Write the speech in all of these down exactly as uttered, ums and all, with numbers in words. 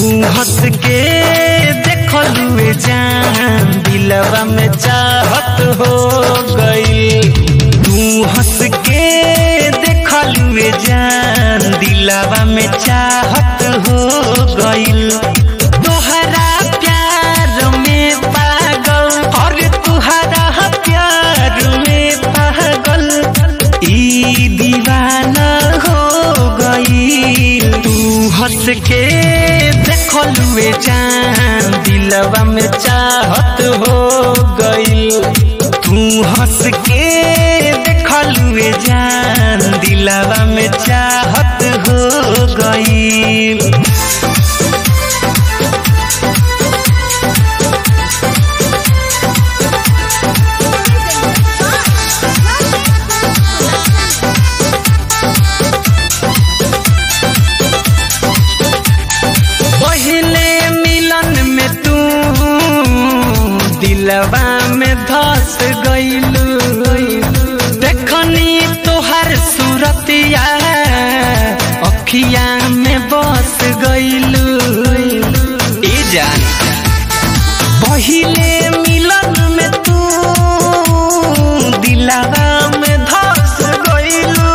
हंस के देखलुए जान दिलवा में चाहत हो गई। तू हंस के देखलुए जान दिलवा में चाहत हो गई। तोहरा प्यार में पागल और तुहरा प्यार में पागल ई दीवाना हो गई। तू हंस के देखलुए जान दिलवा में चाहत हो गई। तू हंस के देखलुए जान दिलवा में चाहत हो गई। दिलवा में धस गइलू देखनी तोहर सूरतिया अखिया में बस गइलू। ए जान पहिले मिलन में तू दिलवा में धस गइलू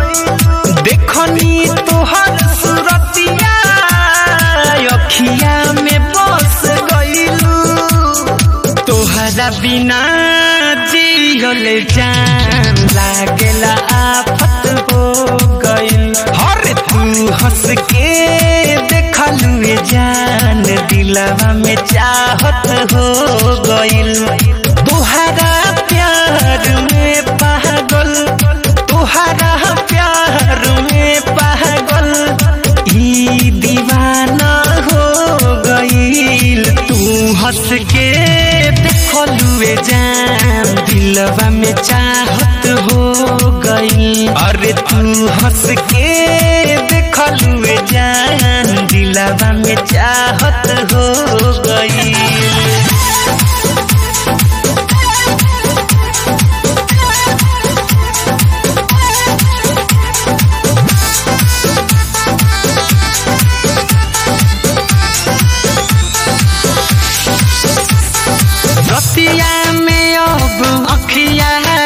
देखनी तोहर सूरतिया अखिया में बस गइलू। तोहरा बिना जियल जान लागेला आफत हो गइल। हर तू हंस के देखलुए जान दिलवा में चाहत हो गइल। तोहरा प्यार में पागल तोहरा प्यार में पागल ई दीवाना हो गइल। तू हंस के देखलुए जान दिलवा में चाहत हो गई। अरे तू हंस के देखलुए जान दिलवा में चाहत हो गई। रतिया में अब अखिया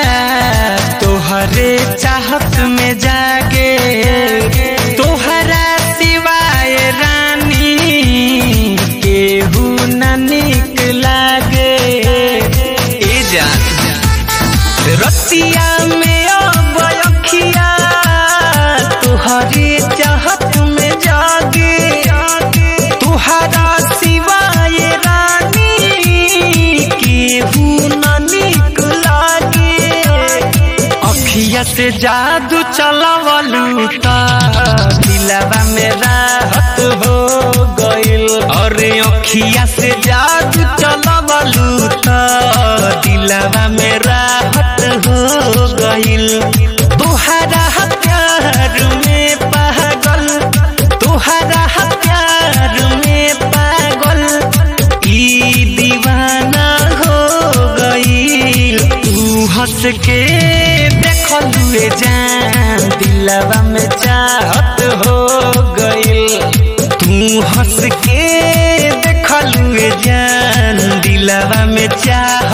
तोहरे चाहत में जागे। तोहरा सिवाय रानी केहू न निक लागे। ए जान रतिया में अब अखिया तोहरे चाहत में जागे। तोहरा सिवाय रानी केहू न निक लागे। अखिया से जादू चलावलू ता दिलवा में राहत हो गइल। अरे अखिया से जादू चलावलू ता दिलवा में राहत हो गइल। तोहरा प्यार में पागल तोहरा प्यार में पागल ई दीवाना हो गइल। तू हंस के देखलुए जान दिलवा में चाहत हो गइल। तू हंस के देखलुए जान दिलवा में चाहत